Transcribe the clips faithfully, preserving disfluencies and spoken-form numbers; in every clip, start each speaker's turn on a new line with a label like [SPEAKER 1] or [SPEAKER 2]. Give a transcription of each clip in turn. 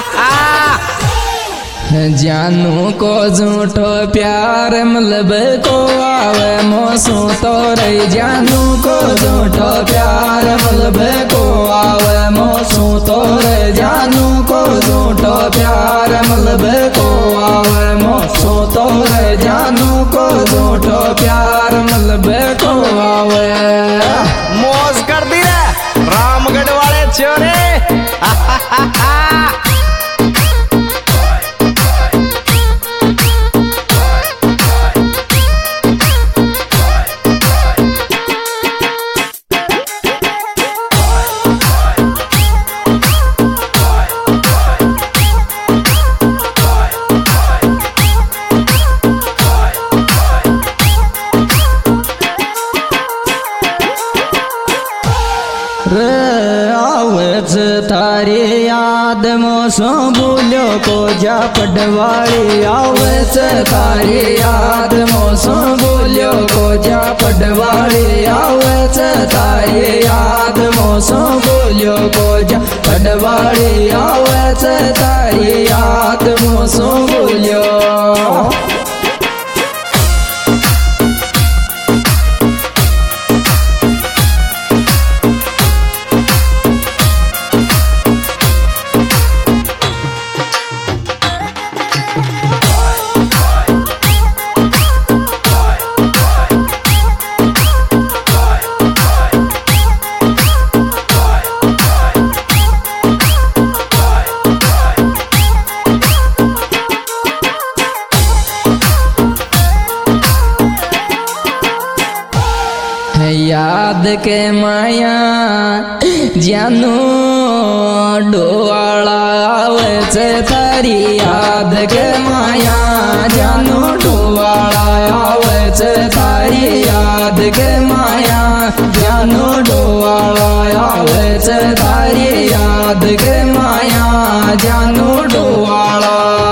[SPEAKER 1] जानू को झूठो प्यार मतलब को आवे मोसू तो रे। जानू को झूठो प्यार मतलब को आवे मोसू तो रे। जानू को झूठो प्यार मतलब को आवे मोसू तो रे। जानू को झूठो प्यार मतलब को आवे।
[SPEAKER 2] मौज कर दी रे रामगढ़ वाले छोरे।
[SPEAKER 1] आवच थारी याद मोसो भूलो को जा पटवाड़ी। आवच थारी याद मोसो भूलो को जा पटवाड़ी। आवच थारी याद मोसो भूलो को जा पटवाड़ी। आवच थारी याद मोसो भूलो। याद के माया जानू डोवाला आवे छे थारी। याद के माया जानू डोवाला आवे छे थारी। याद के माया जानू डोवाला आवे छे थारी। याद के माया जानू डोवाला।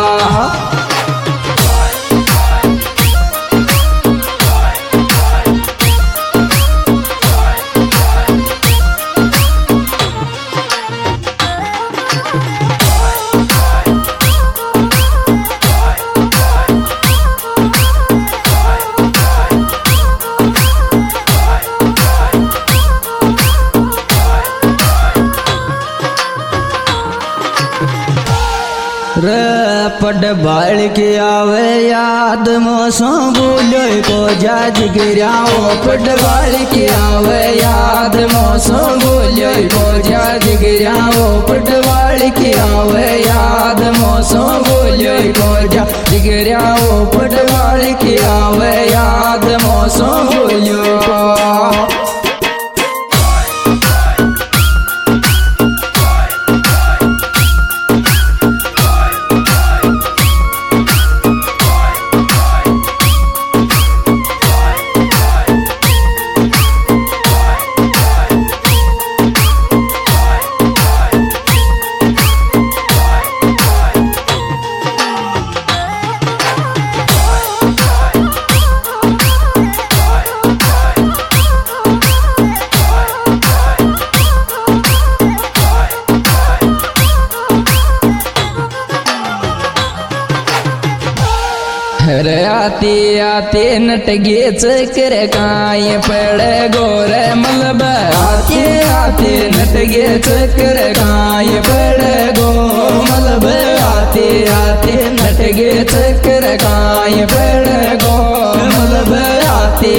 [SPEAKER 1] पट बाल के आवे याद मोसो भूलो को जाज गिराओ। पट बाल के आवे याद मोसो भूलो को जाज गिराओ। पट बाल के आवे याद मोसो भूलो को जाज गिराओ। पट बाल के आवे याद मोसो भूलो को। आती आती नटगे चक्र काय पड़े गोरे मलब। आती आती नटगे चक्र काय पड़े गो मलब। आती आती नटगे चक्र काय पड़े गो मलब। आती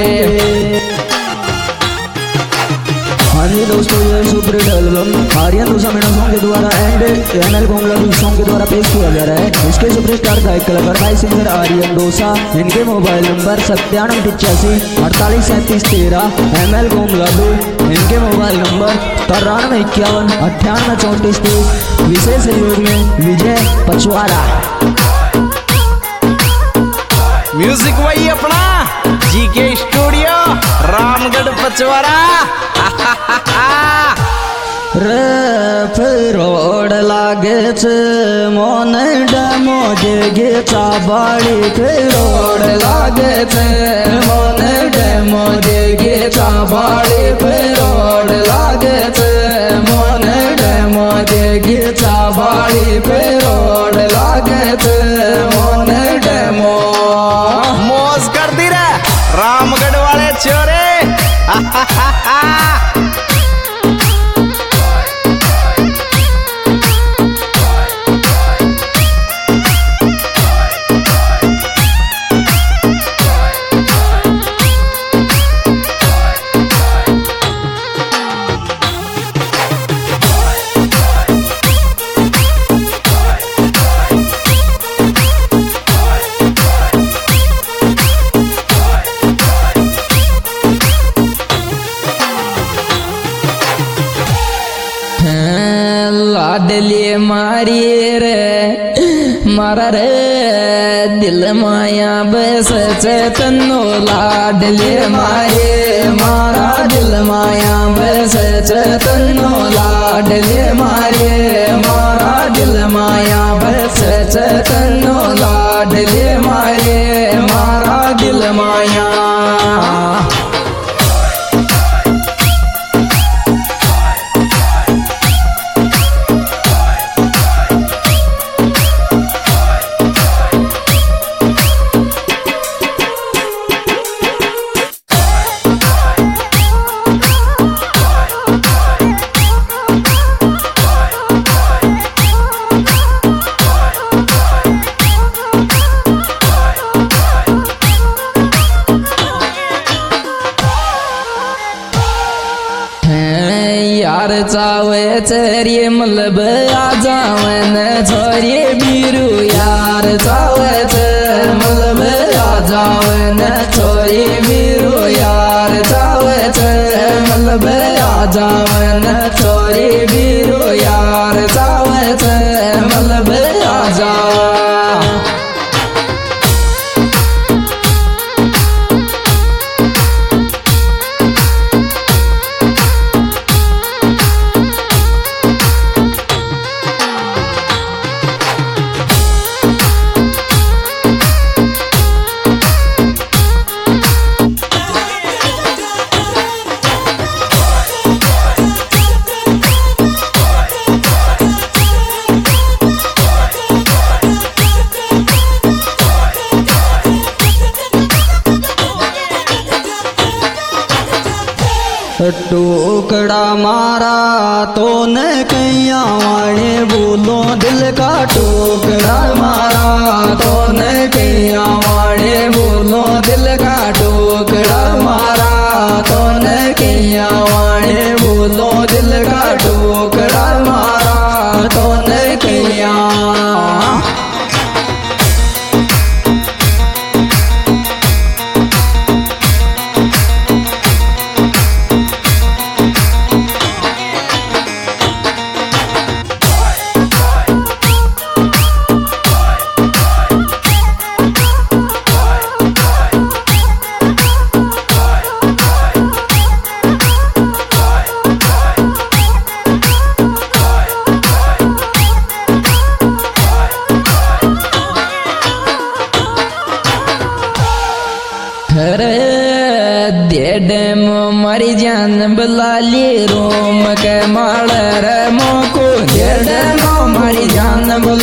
[SPEAKER 1] हाँ जी दोस्तों, ये सुपर हिट एल्बम आर्यन दूसरा मीणा सॉन्ग के द्वारा एंड एमएल गोंगला सॉन्ग के द्वारा पेश किया जा रहा है। इसके सुपरस्टार गायक कलाकार भाई सिंगर आर्यन डोसा। इनके मोबाइल नंबर सत्तानवे पिचासी अड़तालीस सैंतीस तेरह। एमएल गोंगला दो इनके मोबाइल नंबर तिरानवे इक्यावन अट्ठानवे चौंतीस तीस। विशेष सहयोग में विजय पचवारा।
[SPEAKER 2] म्यूजिक वही अपना जीके स्टूडियो रामगढ़ पचवारा।
[SPEAKER 1] रे फिरोड लागे छे मोन डमो देगे चाबाड़ी फिरोड लागे छे मोन डमो देगे चाबाड़ी फिरोड लागे छे मोन डमो देगे चाबाड़ी फिरोड लागे छे मोन डमो।
[SPEAKER 2] मौज कर दी रे रामगढ़ वाले छोरे।
[SPEAKER 1] लाडली मारी रे मारा रे दिल माया बस चेतनो लाडली मारी मारा दिल माया बस चेतनो लाडली मारी मारा दिल माया बस चेतनो लाडली मारी मारा दिल माया। यार चावे चेरी मलब आ जावे न छोरी बीरू यार चावे चे मलब आ जावे न छोरी बीरू यार चावे चे मलब आ जावे न छोरी बीरू यार चावे चे मलब आ जावे। टुकड़ा मारा तो न कैया वाणे बोलो दिल का टुकड़ा मारा तो न कैया वाणे बोलो दिल का टुकड़ा मारा तो न कैया वाणे बोलो दिल का टुकड़ा मारा तो न कैया। डेम मरी जान बुलाली रोम के माल रे मोको डेम मरी जान